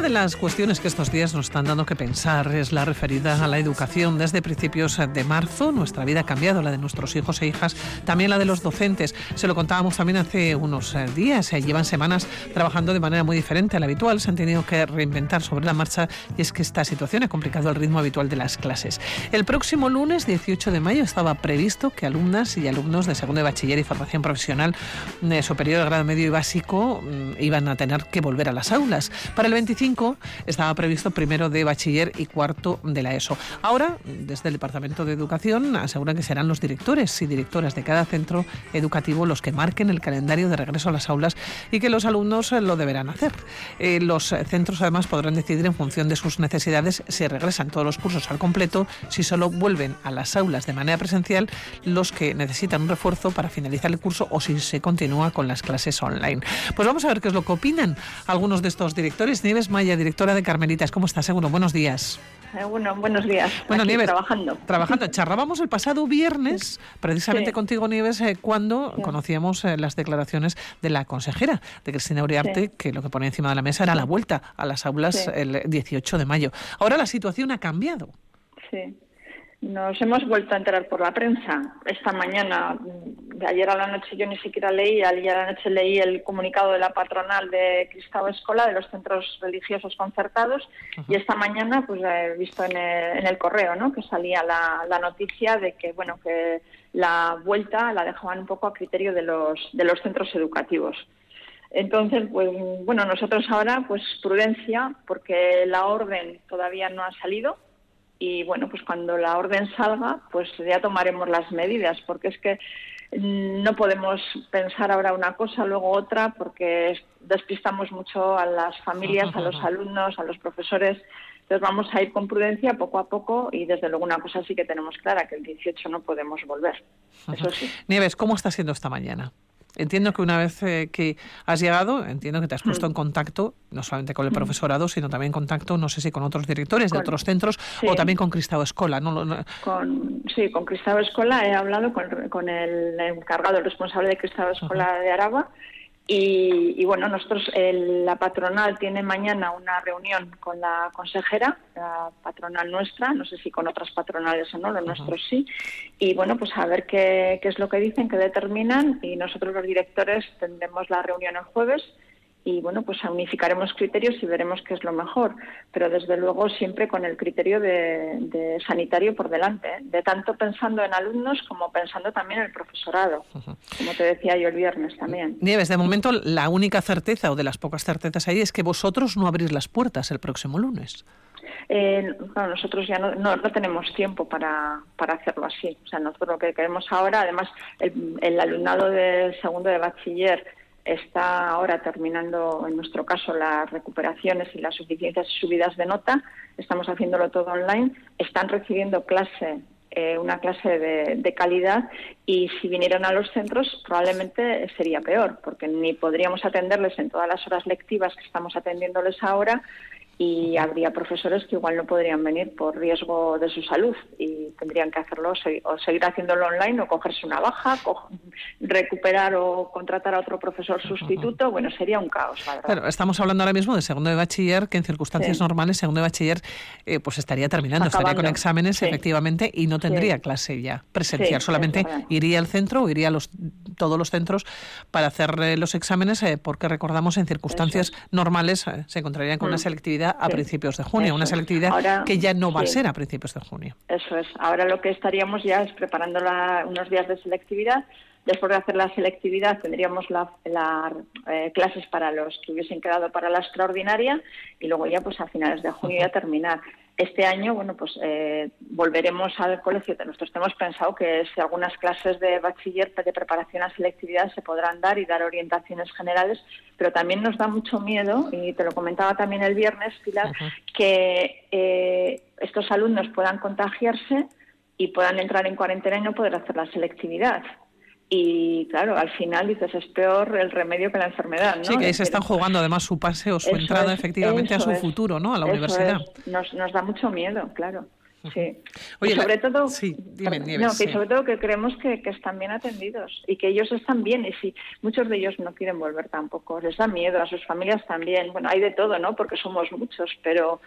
de las cuestiones que estos días nos están dando que pensar es la referida a la educación. Desde principios de marzo nuestra vida ha cambiado, la de nuestros hijos e hijas, también la de los docentes. Se lo contábamos también hace unos días. Llevan semanas trabajando de manera muy diferente a la habitual. Se han tenido que reinventar sobre la marcha y es que esta situación ha complicado el ritmo habitual de las clases. El próximo lunes 18 de mayo estaba previsto que alumnas y alumnos de segundo de bachiller y formación profesional superior, grado medio y básico iban a tener que volver a las aulas. Para el 25 estaba previsto primero de bachiller y cuarto de la ESO. Ahora, desde el Departamento de Educación, aseguran que serán los directores y directoras de cada centro educativo los que marquen el calendario de regreso a las aulas y que los alumnos lo deberán hacer. Los centros, además, podrán decidir en función de sus necesidades si regresan todos los cursos al completo, si solo vuelven a las aulas de manera presencial los que necesitan un refuerzo para finalizar el curso o si se continúa con las clases online. Pues vamos a ver qué es lo que opinan algunos de estos directores. Nieves Maya, directora de Carmelitas, ¿cómo estás? Seguro, buenos días. Buenos días. Bueno, aquí Nieves, trabajando. Charlábamos el pasado viernes, precisamente contigo, Nieves, cuando conocíamos las declaraciones de la consejera, de Cristina Uriarte, que lo que ponía encima de la mesa era la vuelta a las aulas el 18 de mayo. Ahora la situación ha cambiado. Sí. Nos hemos vuelto a enterar por la prensa. Esta mañana, de ayer a la noche yo ni siquiera leí, ayer a la noche leí el comunicado de la patronal de Kristau Eskola, de los centros religiosos concertados, y esta mañana pues he visto en el correo, ¿no?, que salía la noticia de que, bueno, que la vuelta la dejaban un poco a criterio de los centros educativos. Entonces, pues bueno, nosotros ahora, pues prudencia, porque la orden todavía no ha salido. Y bueno, pues cuando la orden salga, pues ya tomaremos las medidas, porque es que no podemos pensar ahora una cosa, luego otra, porque despistamos mucho a las familias, a los alumnos, a los profesores. Entonces vamos a ir con prudencia poco a poco y desde luego una cosa sí que tenemos clara, que el 18 no podemos volver. Eso sí. Nieves, ¿cómo está siendo esta mañana? Entiendo que una vez que has llegado, entiendo que te has puesto en contacto, no solamente con el profesorado, sino también en contacto, no sé si con otros directores de otros centros o también con Kristau Eskola, ¿no? Con Kristau Eskola he hablado con el encargado, el responsable de Kristau Eskola de Araba. Y bueno, nosotros, la patronal tiene mañana una reunión con la consejera, la patronal nuestra, no sé si con otras patronales o no, lo nuestro sí, y bueno, pues a ver qué es lo que dicen, qué determinan, y nosotros los directores tendremos la reunión el jueves, y bueno, pues unificaremos criterios y veremos qué es lo mejor, pero desde luego siempre con el criterio de sanitario por delante, de tanto pensando en alumnos como pensando también en el profesorado, como te decía yo el viernes también. Nieves, de momento la única certeza o de las pocas certezas ahí es que vosotros no abrís las puertas el próximo lunes. Claro, nosotros ya no tenemos tiempo para hacerlo así. O sea, nosotros lo que queremos ahora, además el alumnado de segundo de bachiller está ahora terminando, en nuestro caso, las recuperaciones y las suficiencias y subidas de nota. Estamos haciéndolo todo online. Están recibiendo una clase de calidad, y si vinieran a los centros probablemente sería peor, porque ni podríamos atenderles en todas las horas lectivas que estamos atendiéndoles ahora, y habría profesores que igual no podrían venir por riesgo de su salud y tendrían que hacerlo o seguir haciéndolo online o cogerse una baja, recuperar o contratar a otro profesor sustituto. Bueno, sería un caos, la verdad. Claro, estamos hablando ahora mismo de segundo de bachiller, que en circunstancias normales segundo de bachiller pues estaría terminando, estaría con exámenes efectivamente y no tendría clase ya presencial, solamente iría al centro o iría a todos los centros para hacer los exámenes, porque recordamos en circunstancias normales se encontrarían con una selectividad a principios de junio, una selectividad ahora, que ya no va a ser a principios de junio. Eso es. Ahora lo que estaríamos ya es preparando unos días de selectividad. Después de hacer la selectividad tendríamos las clases para los que hubiesen quedado para la extraordinaria y luego ya pues a finales de junio ya terminar. Este año, bueno, pues volveremos al colegio. Nosotros tenemos pensado que si algunas clases de bachiller de preparación a selectividad se podrán dar y dar orientaciones generales, pero también nos da mucho miedo, y te lo comentaba también el viernes, Pilar, que estos alumnos puedan contagiarse y puedan entrar en cuarentena y no poder hacer la selectividad. Y claro, al final dices, es peor el remedio que la enfermedad, ¿no? Sí, que ahí se están jugando además su pase o su entrada efectivamente a su futuro, ¿no? A la universidad. Nos da mucho miedo, claro. Sí. Oye, y sobre todo, sí, dime, Nieves, no, que sobre todo que creemos que están bien atendidos y que ellos están bien, y si muchos de ellos no quieren volver tampoco, les da miedo, a sus familias también, bueno, hay de todo, ¿no? Porque somos muchos, pero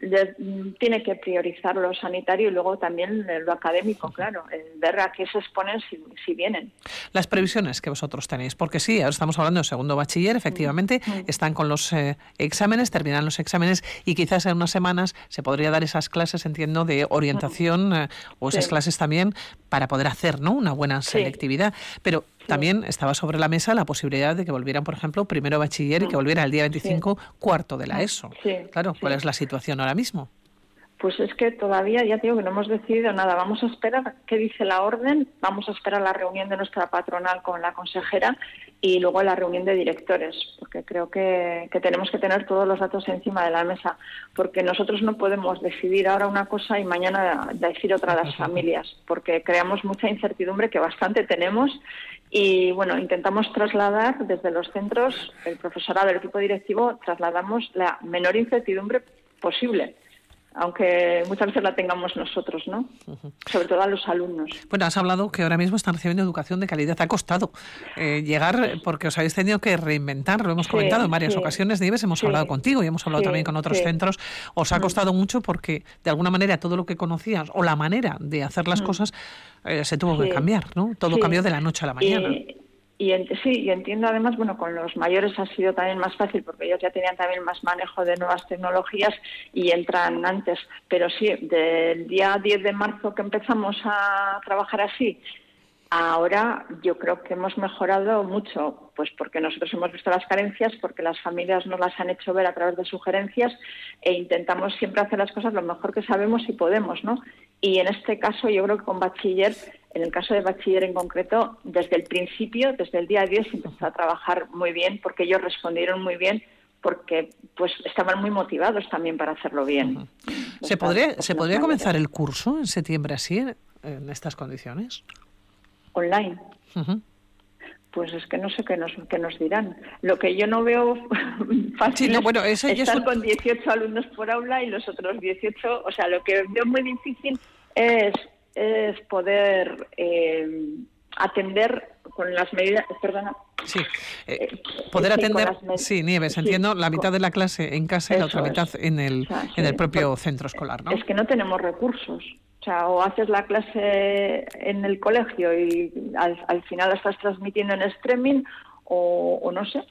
tiene que priorizar lo sanitario y luego también lo académico, claro, ver a qué se exponen si vienen. Las previsiones que vosotros tenéis, porque sí, ahora estamos hablando de segundo bachiller, efectivamente, están con los exámenes, terminan los exámenes y quizás en unas semanas se podría dar esas clases, entiendo, de orientación o esas clases también para poder hacer, ¿no?, una buena selectividad. Pero también estaba sobre la mesa la posibilidad de que volvieran, por ejemplo, primero bachiller y que volviera el día 25 cuarto de la ESO. Claro, ¿cuál es la situación ahora mismo? Pues es que todavía, ya digo, que no hemos decidido nada. Vamos a esperar qué dice la orden, vamos a esperar la reunión de nuestra patronal con la consejera y luego la reunión de directores, porque creo que tenemos que tener todos los datos encima de la mesa, porque nosotros no podemos decidir ahora una cosa y mañana decir otra a las familias, porque creamos mucha incertidumbre, que bastante tenemos, y bueno, intentamos trasladar desde los centros, el profesorado, el equipo directivo, trasladamos la menor incertidumbre posible, aunque muchas veces la tengamos nosotros, ¿no? Sobre todo a los alumnos. Bueno, has hablado que ahora mismo están recibiendo educación de calidad. Ha costado llegar, porque os habéis tenido que reinventar, lo hemos comentado en varias ocasiones, Nieves, hemos hablado contigo y hemos hablado también con otros centros. Os ha costado mucho porque, de alguna manera, todo lo que conocías o la manera de hacer las cosas se tuvo que cambiar, ¿no? Todo cambió de la noche a la mañana. Y entiendo además, bueno, con los mayores ha sido también más fácil porque ellos ya tenían también más manejo de nuevas tecnologías y entran antes. Pero sí, del día 10 de marzo que empezamos a trabajar así, ahora yo creo que hemos mejorado mucho, pues porque nosotros hemos visto las carencias, porque las familias nos las han hecho ver a través de sugerencias e intentamos siempre hacer las cosas lo mejor que sabemos y podemos, ¿no? Y en este caso yo creo que con bachiller, en el caso de bachiller en concreto, desde el principio, desde el día 10 se empezó a trabajar muy bien porque ellos respondieron muy bien porque pues estaban muy motivados también para hacerlo bien. ¿Se podría comenzar el curso en septiembre así, en estas condiciones? Online. Pues es que no sé qué nos dirán. Lo que yo no veo fácil es estar con 18 alumnos por aula y los otros 18, o sea, lo que veo muy difícil es poder atender con las medidas, perdona. Sí, poder atender, sí, Nieves, entiendo, la mitad de la clase en casa y la otra mitad en el propio centro escolar, ¿no? Es que no tenemos recursos. O sea, o haces la clase en el colegio y al final la estás transmitiendo en streaming o no sé.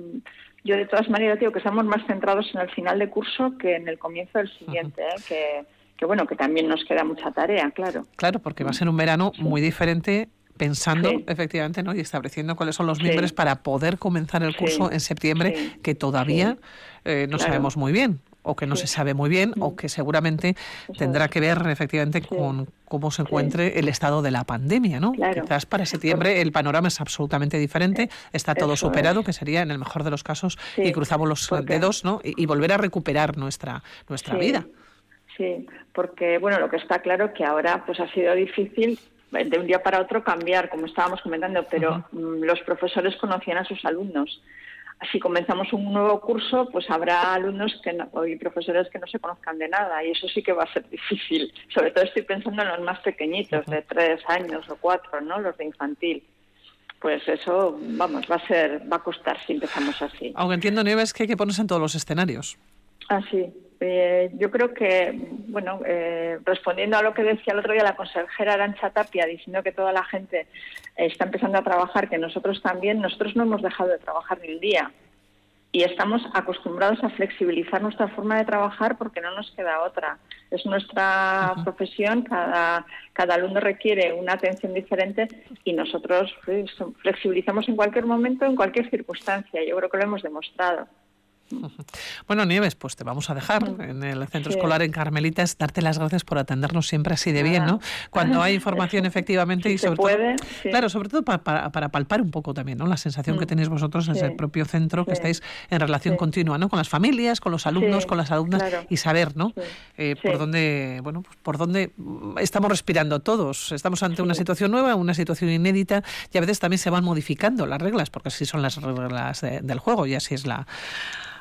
Yo de todas maneras digo que estamos más centrados en el final de curso que en el comienzo del siguiente, que bueno, que también nos queda mucha tarea, claro. Claro, porque va a ser un verano muy diferente, pensando efectivamente, ¿no?, y estableciendo cuáles son los miembros para poder comenzar el curso en septiembre, que todavía no sabemos muy bien, o que no se sabe muy bien, o que seguramente tendrá que ver efectivamente con cómo se encuentre el estado de la pandemia, ¿no? Quizás para septiembre el panorama es absolutamente diferente, está todo superado, que sería en el mejor de los casos, y cruzamos los dedos, ¿no?, y volver a recuperar nuestra vida. Sí, porque bueno, lo que está claro que ahora pues ha sido difícil de un día para otro cambiar, como estábamos comentando, pero los profesores conocían a sus alumnos. Si comenzamos un nuevo curso, pues habrá alumnos y profesores que no se conozcan de nada, y eso sí que va a ser difícil. Sobre todo estoy pensando en los más pequeñitos, de 3 años o 4, ¿no?, los de infantil. Pues eso, vamos, va a costar si empezamos así. Aunque entiendo, Nieves, que hay que ponerse en todos los escenarios. Sí. Yo creo que, bueno, respondiendo a lo que decía el otro día la consejera Arantxa Tapia, diciendo que toda la gente está empezando a trabajar, que nosotros también, nosotros no hemos dejado de trabajar ni un día y estamos acostumbrados a flexibilizar nuestra forma de trabajar porque no nos queda otra. Es nuestra profesión, cada alumno requiere una atención diferente y nosotros flexibilizamos en cualquier momento, en cualquier circunstancia. Yo creo que lo hemos demostrado. Bueno, Nieves, pues te vamos a dejar en el centro escolar en Carmelitas, darte las gracias por atendernos siempre así de bien, ¿no? Cuando hay información efectivamente y sobre todo, claro, sobre todo para palpar un poco también, ¿no?, la sensación que tenéis vosotros desde el propio centro, que estáis en relación continua, ¿no?, con las familias, con los alumnos, con las alumnas, y saber, ¿no?, por dónde, bueno, pues por dónde estamos respirando todos. Estamos ante una situación nueva, una situación inédita, y a veces también se van modificando las reglas, porque así son las reglas del juego y así es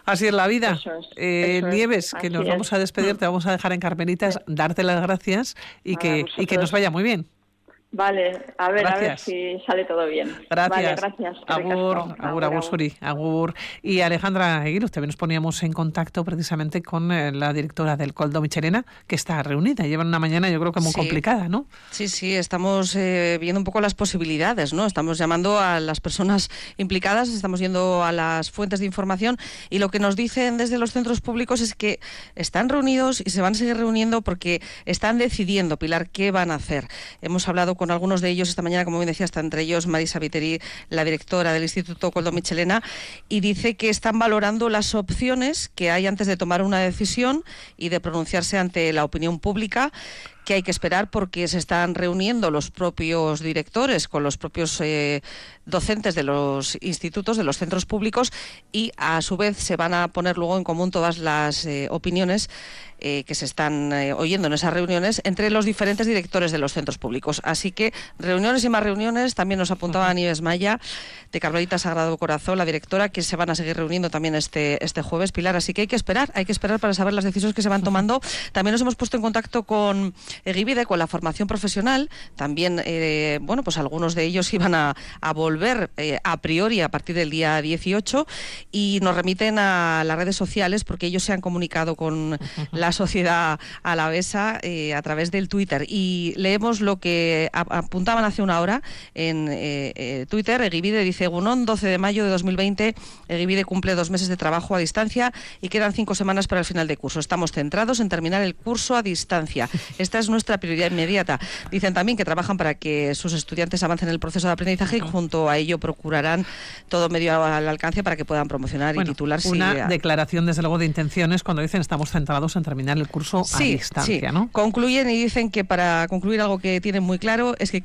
Así es la vida. Eso es. Nieves, que nos vamos a despedir, te vamos a dejar en Carmelitas, darte las gracias y que nos vaya muy bien. Vale, a ver si sale todo bien. Gracias. Vale, gracias. Agur, Suri, agur. Y Alejandra Eguiluz, también nos poníamos en contacto precisamente con la directora del Koldo Michelena, que está reunida. Llevan una mañana, yo creo que muy complicada, ¿no? Sí, estamos viendo un poco las posibilidades, ¿no? Estamos llamando a las personas implicadas, estamos yendo a las fuentes de información y lo que nos dicen desde los centros públicos es que están reunidos y se van a seguir reuniendo porque están decidiendo, Pilar, qué van a hacer. Hemos hablado con algunos de ellos esta mañana, como bien decía, está entre ellos Marisa Viteri, la directora del Instituto Koldo Michelena, y dice que están valorando las opciones que hay antes de tomar una decisión y de pronunciarse ante la opinión pública, que hay que esperar porque se están reuniendo los propios directores con los propios docentes de los institutos, de los centros públicos, y a su vez se van a poner luego en común todas las opiniones que se están oyendo en esas reuniones entre los diferentes directores de los centros públicos. Así que reuniones y más reuniones. También nos apuntaba Nieves Maya, de Carmelita Sagrado Corazón, la directora, que se van a seguir reuniendo también este jueves, Pilar. Así que hay que esperar para saber las decisiones que se van tomando. También nos hemos puesto en contacto con Egibide, con la formación profesional. También, pues algunos de ellos iban a volver a priori a partir del día 18 y nos remiten a las redes sociales porque ellos se han comunicado con la sociedad alavesa a través del Twitter, y leemos lo que apuntaban hace una hora en Twitter. Egibide dice: Egunon, 12 de mayo de 2020, Egibide cumple 2 meses de trabajo a distancia y quedan 5 semanas para el final de curso. Estamos centrados en terminar el curso a distancia. Esta es nuestra prioridad inmediata. Dicen también que trabajan para que sus estudiantes avancen en el proceso de aprendizaje y junto a ello procurarán todo medio al alcance para que puedan promocionar y titularse. Una declaración, desde luego, de intenciones cuando dicen estamos centrados en terminar el curso a distancia, ¿no? Concluyen y dicen que, para concluir, algo que tienen muy claro es que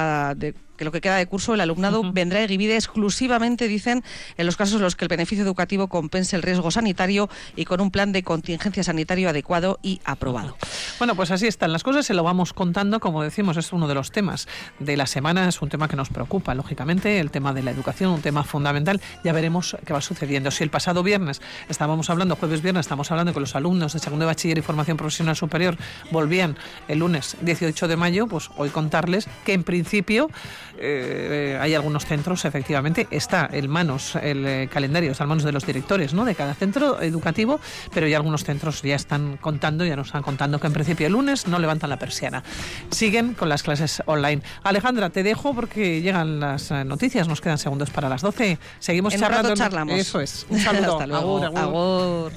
que lo que queda de curso, el alumnado vendrá a Egibide exclusivamente, dicen, en los casos en los que el beneficio educativo compense el riesgo sanitario y con un plan de contingencia sanitario adecuado y aprobado. Bueno, pues así están las cosas, se lo vamos contando. Como decimos, es uno de los temas de la semana, es un tema que nos preocupa, lógicamente, el tema de la educación, un tema fundamental. Ya veremos qué va sucediendo. Si el pasado viernes jueves viernes, estamos hablando que los alumnos de segundo de bachiller y formación profesional superior volvían el lunes 18 de mayo, pues hoy contarles que en principio hay algunos centros, efectivamente, está en manos, el calendario está en manos de los directores, ¿no?, de cada centro educativo, pero ya algunos centros ya nos están contando que en principio el lunes no levantan la persiana. Siguen con las clases online. Alejandra, te dejo porque llegan las noticias, nos quedan segundos para las 12. Seguimos en charlando. Un rato charlamos. Eso es. Un saludo. Hasta luego. Agur.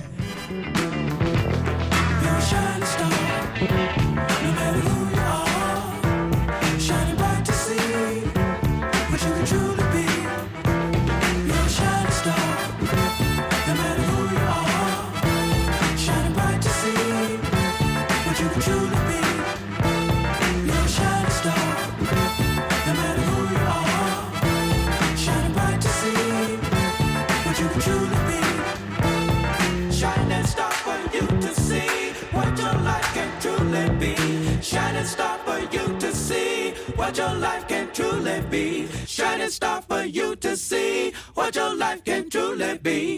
Shining star for you to see what your life can truly be. Shining star for you to see what your life can truly be.